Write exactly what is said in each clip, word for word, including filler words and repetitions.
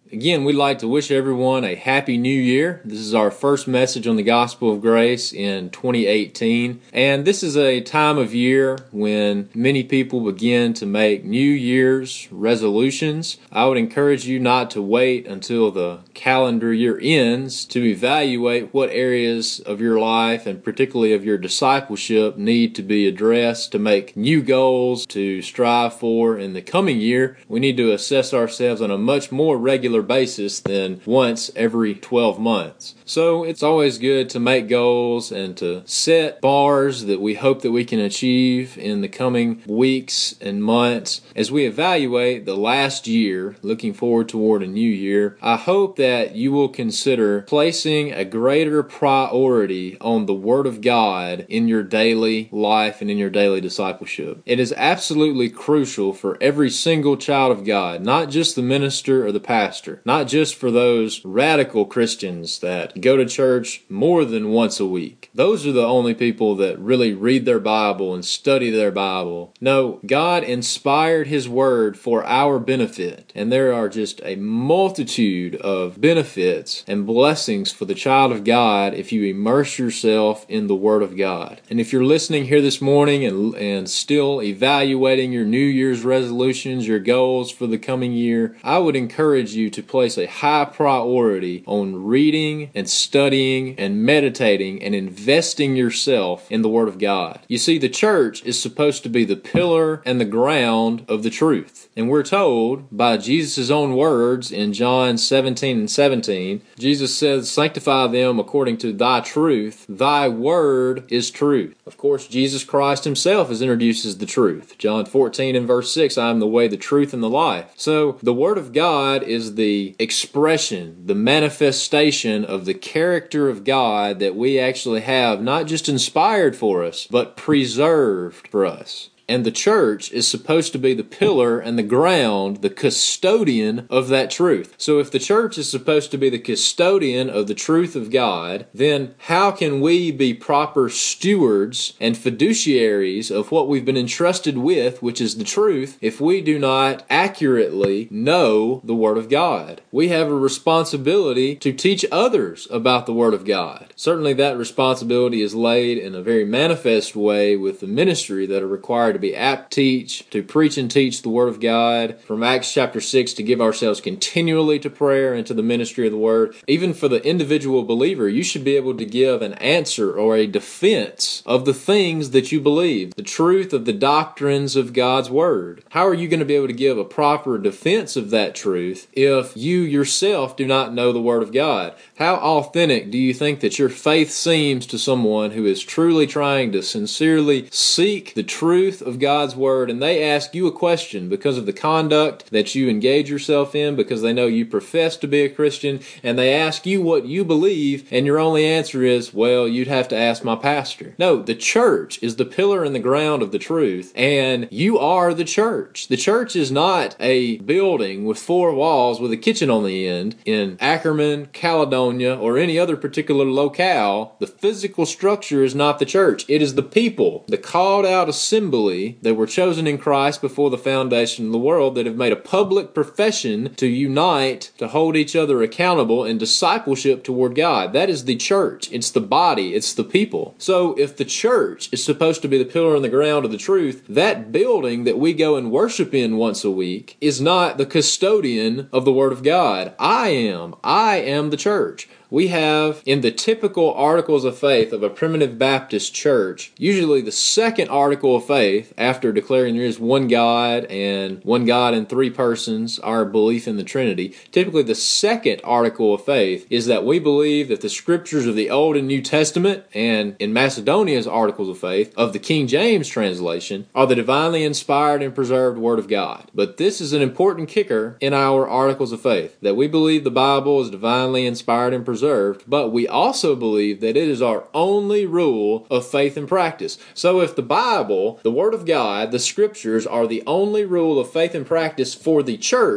Again, we'd like to wish everyone a happy new year. This is our first message on the Gospel of Grace in twenty eighteen. And this is a time of year when many people begin to make New Year's resolutions. I would encourage you not to wait until the calendar year ends to evaluate what areas of your life and particularly of your discipleship need to be addressed to make new goals to strive for in the coming year. We need to assess ourselves on a much more regular basis than once every twelve months. So it's always good to make goals and to set bars that we hope that we can achieve in the coming weeks and months. As we evaluate the last year, looking forward toward a new year, I hope that you will consider placing a greater priority on the Word of God in your daily life and in your daily discipleship. It is absolutely crucial for every single child of God, not just the minister or the pastor, not just for those radical Christians that go to church more than once a week. Those are the only people that really read their Bible and study their Bible. No, God inspired His Word for our benefit, and there are just a multitude of benefits and blessings for the child of God if you immerse yourself in the Word of God. And if you're listening here this morning and, and still evaluating your New Year's resolutions, your goals for the coming year, I would encourage you to place a high priority on reading and studying and meditating and investing yourself in the Word of God. You see, the church is supposed to be the pillar and the ground of the truth. And we're told by Jesus' own words in John seventeen and seventeen, Jesus says, "Sanctify them according to thy truth. Thy word is truth." Of course, Jesus Christ Himself has introduced as the truth. John fourteen and verse six, "I am the way, the truth, and the life." So the Word of God is the expression, the manifestation of the character of God that we actually have not just inspired for us, but preserved for us. And the church is supposed to be the pillar and the ground, the custodian of that truth. So if the church is supposed to be the custodian of the truth of God, then how can we be proper stewards and fiduciaries of what we've been entrusted with, which is the truth, if we do not accurately know the Word of God? We have a responsibility to teach others about the Word of God. Certainly that responsibility is laid in a very manifest way with the ministry that are required to be apt to teach, to preach and teach the Word of God. From Acts chapter six, to give ourselves continually to prayer and to the ministry of the Word. Even for the individual believer, you should be able to give an answer or a defense of the things that you believe, the truth of the doctrines of God's Word. How are you going to be able to give a proper defense of that truth if you yourself do not know the Word of God? How authentic do you think that your faith seems to someone who is truly trying to sincerely seek the truth of God's Word, and they ask you a question because of the conduct that you engage yourself in, because they know you profess to be a Christian, and they ask you what you believe, and your only answer is, well, you'd have to ask my pastor. No, the church is the pillar and the ground of the truth, and you are the church. The church is not a building with four walls with a kitchen on the end in Ackerman, Caledonia, or any other particular locale. The physical structure is not the church. It is the people, the called out assembly that were chosen in Christ before the foundation of the world, that have made a public profession to unite, to hold each other accountable in discipleship toward God. That is the church. It's the body. It's the people. So if the church is supposed to be the pillar and the ground of the truth, that building that we go and worship in once a week is not the custodian of the Word of God. I am. I am the church. We have, in the typical articles of faith of a primitive Baptist church, usually the second article of faith, after declaring there is one God and one God in three persons, our belief in the Trinity, typically the second article of faith is that we believe that the scriptures of the Old and New Testament, and in Macedonia's articles of faith, of the King James translation, are the divinely inspired and preserved Word of God. But this is an important kicker in our articles of faith, that we believe the Bible is divinely inspired and preserved, but we also believe that it is our only rule of faith and practice. So if the Bible, the Word of God, the Scriptures are the only rule of faith and practice for the church,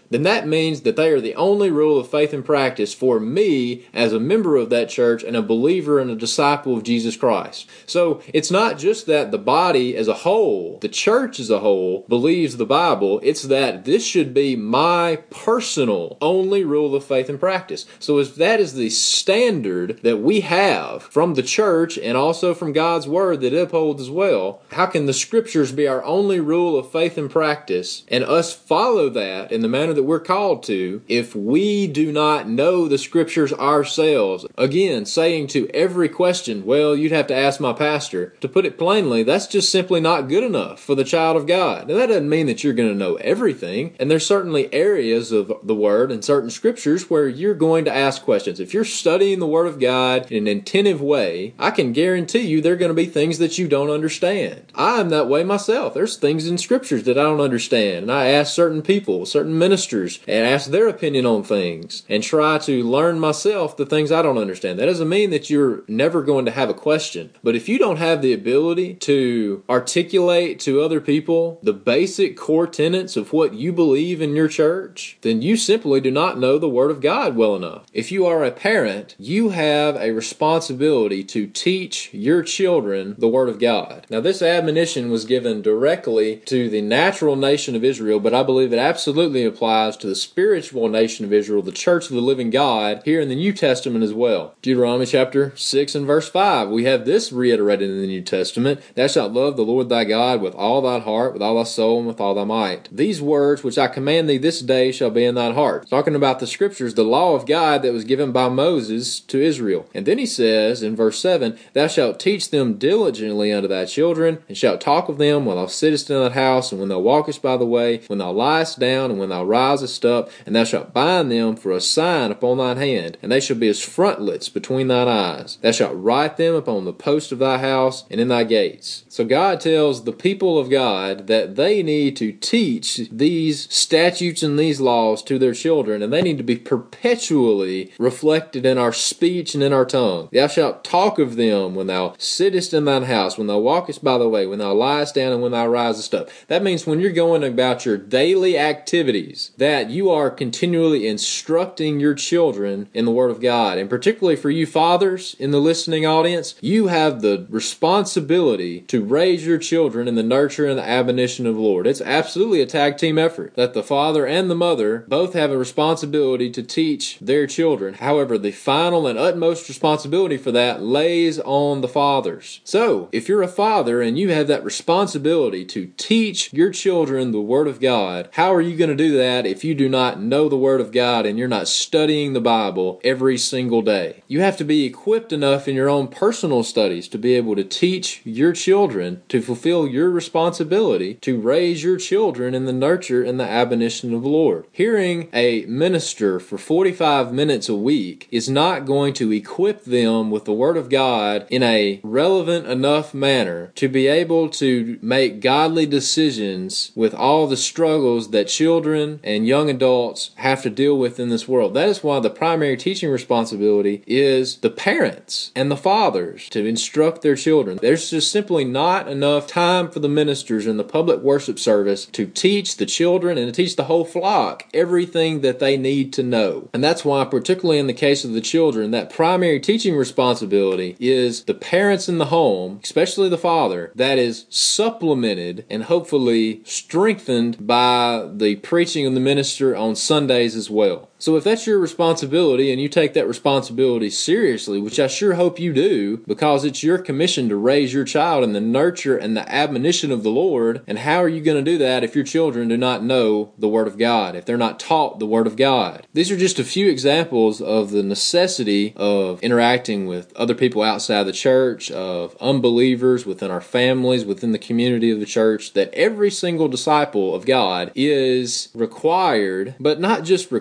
then that means that they are the only rule of faith and practice for me as a member of that church and a believer and a disciple of Jesus Christ. So it's not just that the body as a whole, the church as a whole, believes the Bible. It's that this should be my personal only rule of faith and practice. So if that is the standard that we have from the church and also from God's Word that it upholds as well, how can the Scriptures be our only rule of faith and practice and us follow that in the manner that we're called to if we do not know the Scriptures ourselves? Again, saying to every question, well, you'd have to ask my pastor. To put it plainly, that's just simply not good enough for the child of God. Now, that doesn't mean that you're going to know everything, and there's certainly areas of the Word and certain Scriptures where you're going to ask questions. If you're studying the Word of God in an attentive way, I can guarantee you there are going to be things that you don't understand. I'm that way myself. There's things in Scriptures that I don't understand, and I ask certain people, certain ministers, and ask their opinion on things, and try to learn myself the things I don't understand. That doesn't mean that you're never going to have a question, but if you don't have the ability to articulate to other people the basic core tenets of what you believe in your church, then you simply do not know the Word of God well enough. If you are a parent, you have a responsibility to teach your children the Word of God. Now, this admonition was given directly to the natural nation of Israel, but I believe it absolutely applies to the spiritual nation of Israel, the church of the living God, here in the New Testament as well. Deuteronomy chapter six and verse five, we have this reiterated in the New Testament: Thou shalt love the Lord thy God with all thy heart, with all thy soul, and with all thy might. These words which I command thee this day shall be in thine heart. Talking about the Scriptures, the law of God that was given by Moses to Israel. And then he says in verse seven, Thou shalt teach them diligently unto thy children, and shalt talk of them when thou sittest in thy house, and when thou walkest by the way, when thou liest down, and when thou risest up, and thou shalt bind them for a sign upon thine hand, and they shall be as frontlets between thine eyes. Thou shalt write them upon the post of thy house and in thy gates. So God tells the people of God that they need to teach these statutes and these laws to their children, and they need to be perpetually reflected in our speech and in our tongue. Thou shalt talk of them when thou sittest in thine house, when thou walkest by the way, when thou liest down, and when thou risest up. That means when you're going about your daily activities, that you are continually instructing your children in the Word of God. And particularly for you fathers in the listening audience, you have the responsibility to raise your children in the nurture and the admonition of the Lord. It's absolutely a tag team effort that the father and the mother both have a responsibility to teach their children. However, the final and utmost responsibility for that lays on the fathers. So, if you're a father and you have that responsibility to teach your children the Word of God, how are you going to do that if you do not know the Word of God and you're not studying the Bible every single day? You have to be equipped enough in your own personal studies to be able to teach your children, to fulfill your responsibility to raise your children in the nurture and the admonition of the Lord. Hearing a minister for forty-five minutes a week is not going to equip them with the Word of God in a relevant enough manner to be able to make godly decisions with all the struggles that children and young adults have to deal with in this world. That is why the primary teaching responsibility is the parents and the fathers to instruct their children. There's just simply not enough time for the ministers in the public worship service to teach the children and to teach the whole flock everything that they need to know. And that's why, particularly in the case of the children, that primary teaching responsibility is the parents in the home, especially the father, that is supplemented and hopefully strengthened by the preaching of the minister on Sundays as well. So if that's your responsibility and you take that responsibility seriously, which I sure hope you do, because it's your commission to raise your child in the nurture and the admonition of the Lord, and how are you going to do that if your children do not know the Word of God, if they're not taught the Word of God? These are just a few examples of the necessity of interacting with other people outside the church, of unbelievers within our families, within the community of the church, that every single disciple of God is required, but not just required,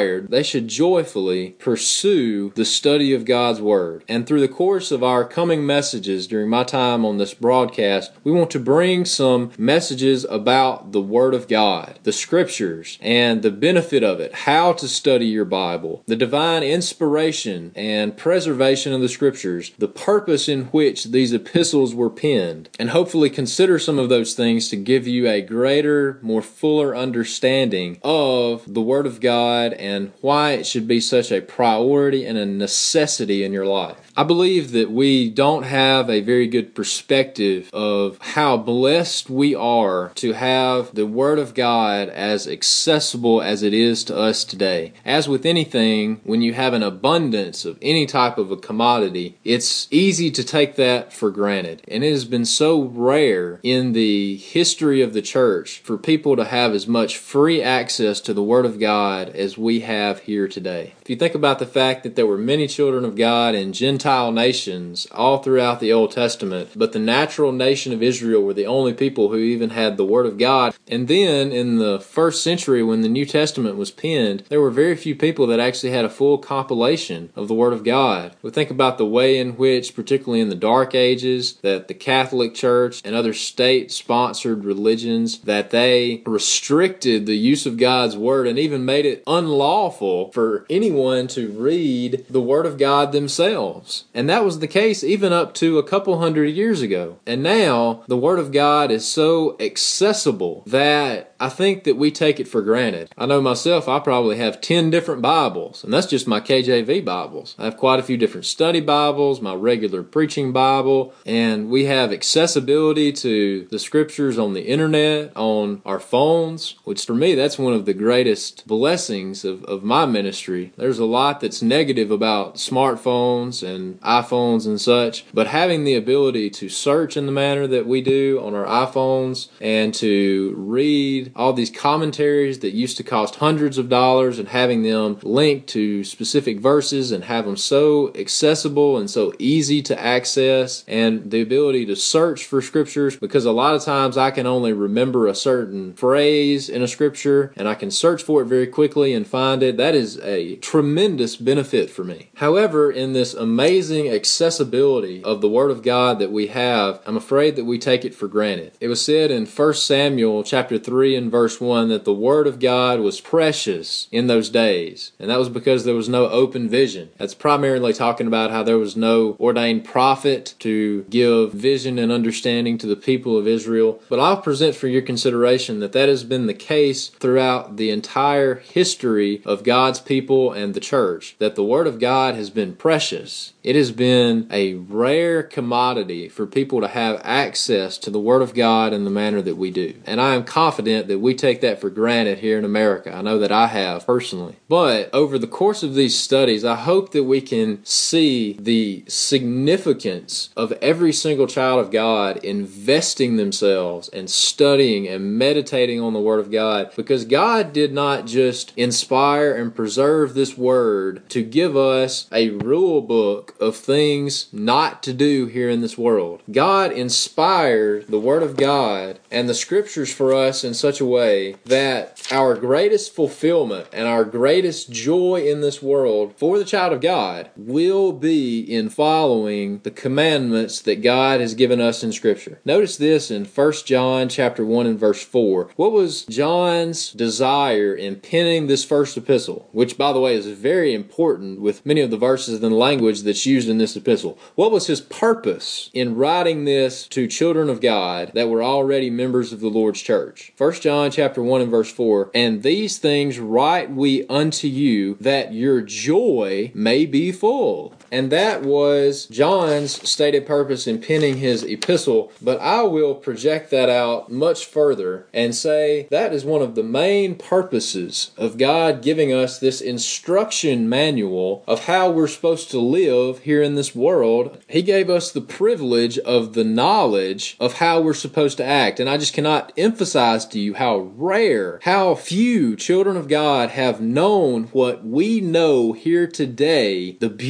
inspired, they should joyfully pursue the study of God's Word. And through the course of our coming messages during my time on this broadcast, we want to bring some messages about the Word of God, the Scriptures, and the benefit of it, how to study your Bible, the divine inspiration and preservation of the Scriptures, the purpose in which these epistles were penned, and hopefully consider some of those things to give you a greater, more fuller understanding of the Word of God and why it should be such a priority and a necessity in your life. I believe that we don't have a very good perspective of how blessed we are to have the Word of God as accessible as it is to us today. As with anything, when you have an abundance of any type of a commodity, it's easy to take that for granted. And it has been so rare in the history of the church for people to have as much free access to the Word of God as we have here today. If you think about the fact that there were many children of God in Gentile nations all throughout the Old Testament, but the natural nation of Israel were the only people who even had the Word of God. And then in the first century when the New Testament was penned, there were very few people that actually had a full compilation of the Word of God. We think about the way in which, particularly in the Dark Ages, that the Catholic Church and other state-sponsored religions, that they restricted the use of God's Word and even made it unlawful for anyone to read the Word of God themselves. And that was the case even up to a couple hundred years ago. And now the Word of God is so accessible that I think that we take it for granted. I know myself, I probably have ten different Bibles, and that's just my K J V Bibles. I have quite a few different study Bibles, my regular preaching Bible, and we have accessibility to the Scriptures on the internet, on our phones, which for me, that's one of the greatest blessings of, of my ministry. There's a lot that's negative about smartphones and iPhones and such, but having the ability to search in the manner that we do on our iPhones and to read all these commentaries that used to cost hundreds of dollars and having them linked to specific verses and have them so accessible and so easy to access, and the ability to search for scriptures, because a lot of times I can only remember a certain phrase in a scripture and I can search for it very quickly and find it. That is a tremendous benefit for me. However, in this amazing accessibility of the Word of God that we have, I'm afraid that we take it for granted. It was said in First Samuel chapter three and verse one that the Word of God was precious in those days, and that was because there was no open vision. That's primarily talking about how there was no ordained prophet to give vision and understanding to the people of Israel. But I'll present for your consideration that that has been the case throughout the entire history of God's people and the church, that the Word of God has been precious. It has been a rare commodity for people to have access to the Word of God in the manner that we do. And I am confident that we take that for granted here in America. I know that I have personally. But over the course of these studies, I hope that we can see the significance of every single child of God investing themselves and studying and meditating on the Word of God, because God did not just inspire and preserve this Word to give us a rule book of things not to do here in this world. God inspired the Word of God and the Scriptures for us in such a way that our greatest fulfillment and our greatest joy in this world for the child of God will be in following the commandments that God has given us in Scripture. Notice this in First John chapter one and verse four. What was John's desire in penning this first epistle, which by the way is very important with many of the verses and language that's used in this epistle? What was his purpose in writing this to children of God that were already members of the Lord's church? First John chapter one and verse four, and these things write we unto you, that your joy may be full. And that was John's stated purpose in penning his epistle, but I will project that out much further and say that is one of the main purposes of God giving us this instruction manual of how we're supposed to live here in this world. He gave us the privilege of the knowledge of how we're supposed to act, and I just cannot emphasize to you how rare, how few children of God have known what we know here today, the beauty of the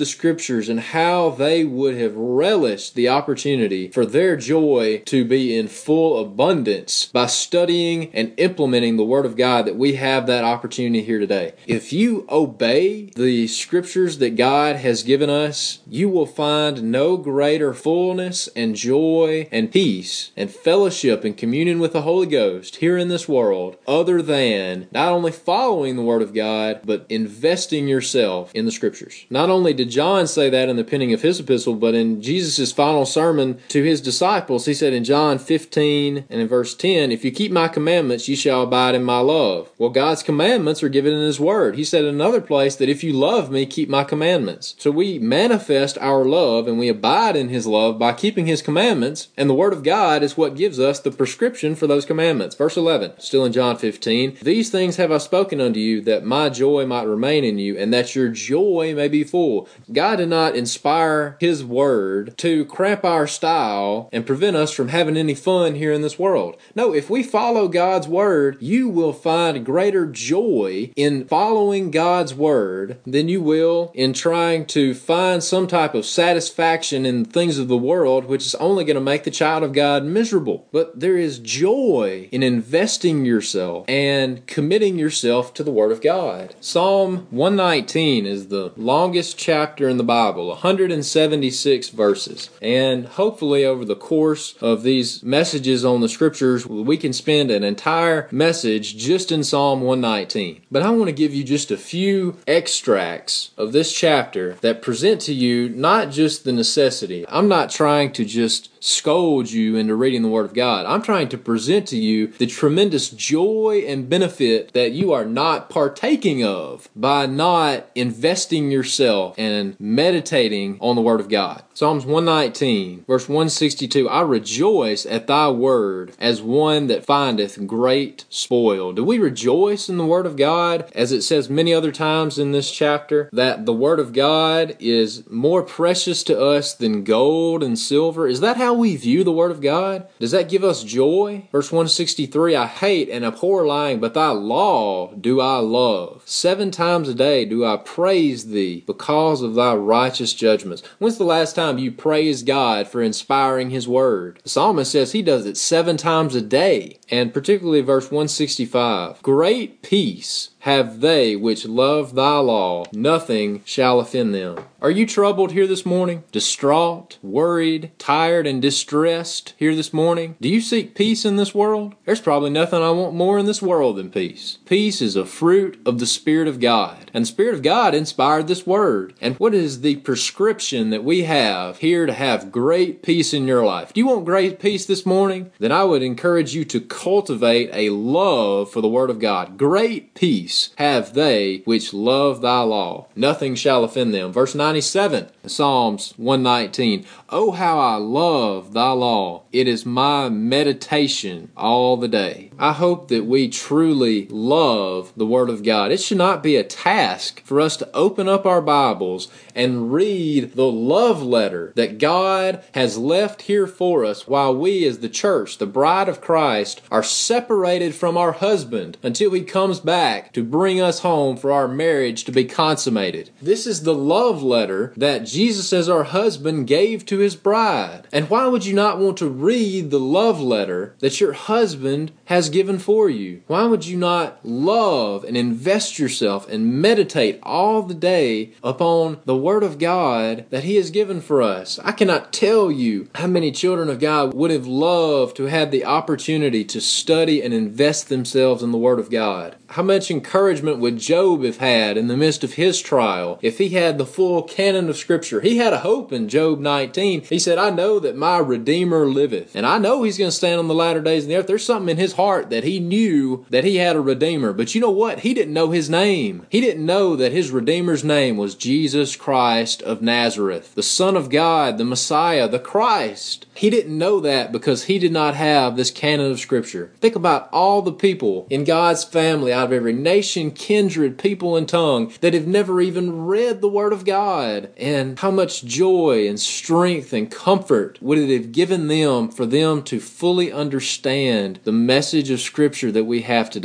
the Scriptures and how they would have relished the opportunity for their joy to be in full abundance by studying and implementing the Word of God, that we have that opportunity here today. If you obey the Scriptures that God has given us, you will find no greater fullness and joy and peace and fellowship and communion with the Holy Ghost here in this world other than not only following the Word of God, but investing yourself in the Scriptures. Not only did John say that in the penning of his epistle, but in Jesus' final sermon to his disciples, he said in John fifteen and in verse ten, "If you keep my commandments, you shall abide in my love." Well, God's commandments are given in His Word. He said in another place that if you love me, keep my commandments. So we manifest our love and we abide in His love by keeping His commandments, and the Word of God is what gives us the prescription for those commandments. Verse eleven, still in John fifteen, "These things have I spoken unto you, that my joy might remain in you, and that your joy may be full." God did not inspire His Word to cramp our style and prevent us from having any fun here in this world. No, if we follow God's Word, you will find greater joy in following God's Word than you will in trying to find some type of satisfaction in things of the world, which is only going to make the child of God miserable. But there is joy in investing yourself and committing yourself to the Word of God. Psalm one nineteen is the longest chapter in the Bible, one hundred seventy-six verses. And hopefully over the course of these messages on the Scriptures, we can spend an entire message just in Psalm one nineteen. But I want to give you just a few extracts of this chapter that present to you not just the necessity. I'm not trying to just scold you into reading the Word of God. I'm trying to present to you the tremendous joy and benefit that you are not partaking of by not investing yourself and meditating on the Word of God. Psalms one nineteen, verse one sixty-two, "I rejoice at thy word as one that findeth great spoil." Do we rejoice in the Word of God? As it says many other times in this chapter, that the Word of God is more precious to us than gold and silver. Is that how we view the Word of God? Does that give us joy? Verse one sixty-three, "I hate and abhor lying, but thy law do I love. Seven times a day do I praise thee because of thy righteous judgments." When's the last time you praise God for inspiring His Word? The psalmist says he does it seven times a day. And particularly verse one sixty-five, "Great peace have they which love thy law, nothing shall offend them." Are you troubled here this morning? Distraught, worried, tired, and distressed here this morning? Do you seek peace in this world? There's probably nothing I want more in this world than peace. Peace is a fruit of the Spirit of God. And the Spirit of God inspired this Word. And what is the prescription that we have here to have great peace in your life? Do you want great peace this morning? Then I would encourage you to cultivate a love for the Word of God. Great peace have they which love thy law. Nothing shall offend them. Verse ninety-seven, Psalms one nineteen, "Oh, how I love thy law. It is my meditation all the day." I hope that we truly love the Word of God. It should not be a task for us to open up our Bibles and read the love letter that God has left here for us while we as the church, the bride of Christ, are separated from our husband until He comes back to bring us home for our marriage to be consummated. This is the love letter that Jesus as our husband gave to His bride. And why would you not want to read the love letter that your husband has given for you? Why would you not love and invest yourself and meditate all the day upon the Word of God that He has given for us? I cannot tell you how many children of God would have loved to have the opportunity to study and invest themselves in the Word of God. How much encouragement would Job have had in the midst of his trial if he had the full canon of Scripture? He had a hope in Job nineteen. He said, "I know that my Redeemer liveth." And I know he's going to stand on the latter days of the earth. There's something in his heart that he knew that he had a Redeemer. But you know what? He didn't know His name. He didn't know that his Redeemer's name was Jesus Christ of Nazareth, the Son of God, the Messiah, the Christ. He didn't know that because he did not have this canon of Scripture. Think about all the people in God's family out of every nation, kindred, people, and tongue that have never even read the Word of God. And how much joy and strength and comfort would it have given them for them to fully understand the message of Scripture that we have today?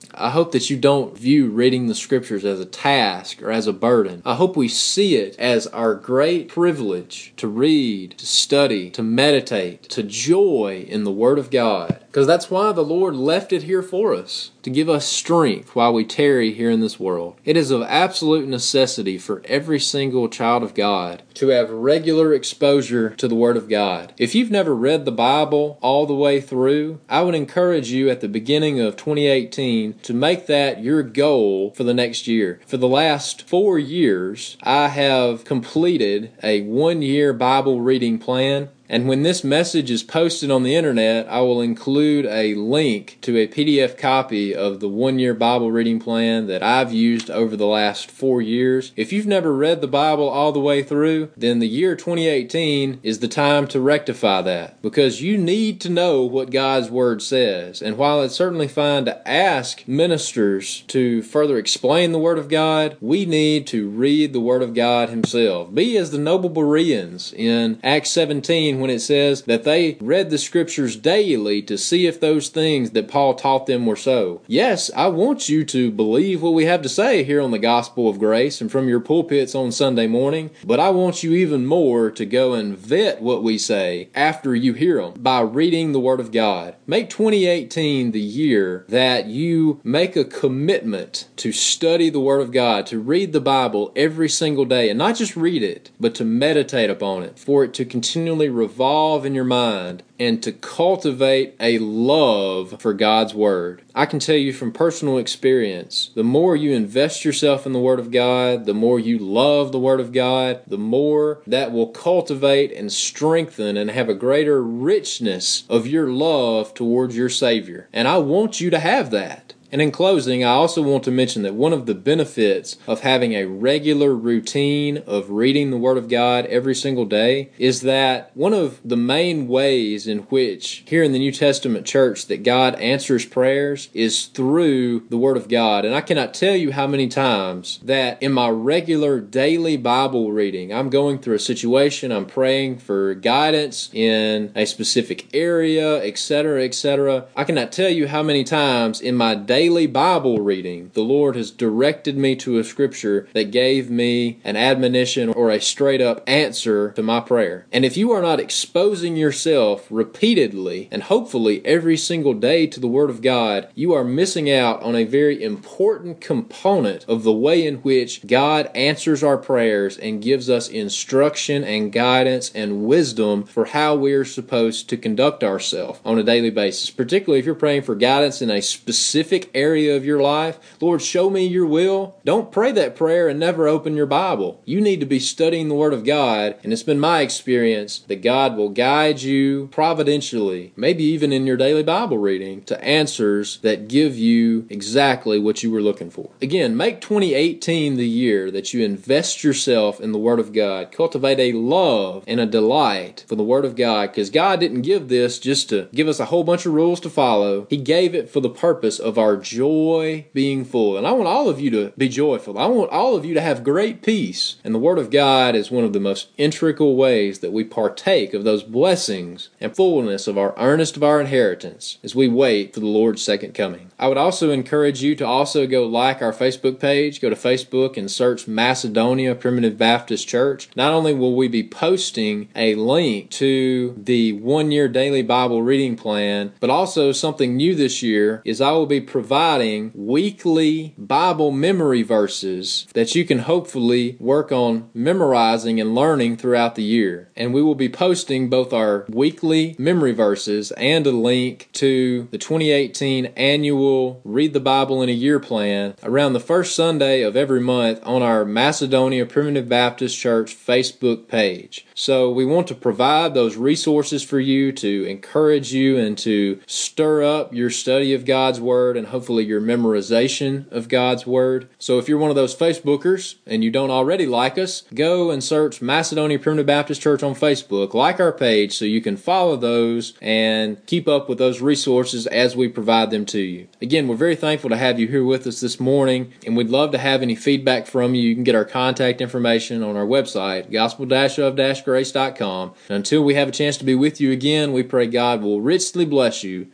I hope that you don't view reading the Scriptures as a task or as a burden. I hope we see it as our great privilege to read, to study, to meditate, to joy in the Word of God. Because that's why the Lord left it here for us, to give us strength while we tarry here in this world. It is of absolute necessity for every single child of God to have regular exposure to the Word of God. If you've never read the Bible all the way through, I would encourage you at the beginning of twenty eighteen to make that your goal for the next year. For the last four years, I have completed a one-year Bible reading plan. And when this message is posted on the internet, I will include a link to a P D F copy of the one-year Bible reading plan that I've used over the last four years. If you've never read the Bible all the way through, then the year twenty eighteen is the time to rectify that, because you need to know what God's Word says. And while it's certainly fine to ask ministers to further explain the Word of God, we need to read the Word of God Himself. Be as the noble Bereans in Acts seventeen, when it says that they read the Scriptures daily to see if those things that Paul taught them were so. Yes, I want you to believe what we have to say here on the Gospel of Grace and from your pulpits on Sunday morning, but I want you even more to go and vet what we say after you hear them by reading the Word of God. Make twenty eighteen the year that you make a commitment to study the Word of God, to read the Bible every single day, and not just read it, but to meditate upon it, for it to continually revolve in your mind and to cultivate a love for God's Word. I can tell you from personal experience, the more you invest yourself in the Word of God, the more you love the Word of God, the more that will cultivate and strengthen and have a greater richness of your love towards your Savior. And I want you to have that. And in closing, I also want to mention that one of the benefits of having a regular routine of reading the Word of God every single day is that one of the main ways in which here in the New Testament church that God answers prayers is through the Word of God. And I cannot tell you how many times that in my regular daily Bible reading, I'm going through a situation, I'm praying for guidance in a specific area, et cetera, et cetera. I cannot tell you how many times in my daily Daily Bible reading, the Lord has directed me to a scripture that gave me an admonition or a straight up answer to my prayer. And if you are not exposing yourself repeatedly and hopefully every single day to the Word of God, you are missing out on a very important component of the way in which God answers our prayers and gives us instruction and guidance and wisdom for how we are supposed to conduct ourselves on a daily basis. Particularly if you're praying for guidance in a specific area of your life. Lord, show me your will. Don't pray that prayer and never open your Bible. You need to be studying the Word of God, and it's been my experience that God will guide you providentially, maybe even in your daily Bible reading, to answers that give you exactly what you were looking for. Again, make twenty eighteen the year that you invest yourself in the Word of God. Cultivate a love and a delight for the Word of God, because God didn't give this just to give us a whole bunch of rules to follow. He gave it for the purpose of our joy being full. And I want all of you to be joyful. I want all of you to have great peace. And the Word of God is one of the most integral ways that we partake of those blessings and fullness of our earnest of our inheritance as we wait for the Lord's second coming. I would also encourage you to also go like our Facebook page. Go to Facebook and search Macedonia Primitive Baptist Church. Not only will we be posting a link to the one-year daily Bible reading plan, but also something new this year is I will be providing providing weekly Bible memory verses that you can hopefully work on memorizing and learning throughout the year. And we will be posting both our weekly memory verses and a link to the twenty eighteen annual Read the Bible in a Year plan around the first Sunday of every month on our Macedonia Primitive Baptist Church Facebook page. So we want to provide those resources for you to encourage you and to stir up your study of God's Word and hopefully your memorization of God's Word. So if you're one of those Facebookers and you don't already like us, go and search Macedonia Primitive Baptist Church on Facebook. Like our page so you can follow those and keep up with those resources as we provide them to you. Again, we're very thankful to have you here with us this morning, and we'd love to have any feedback from you. You can get our contact information on our website, gospel of grace dot com. And until we have a chance to be with you again, we pray God will richly bless you